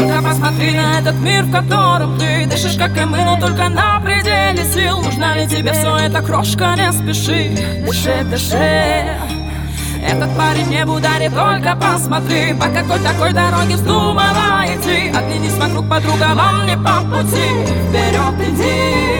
Только посмотри на этот мир, в котором ты дышишь, как и мы, но только на пределе сил. Нужна ли тебе все это, крошка, не спеши. Дыши, дыши. Этот парень небу дарит, только посмотри, по какой такой дороге вздумала идти. Оглянись вокруг, подруга, вам не по пути. Вперед иди.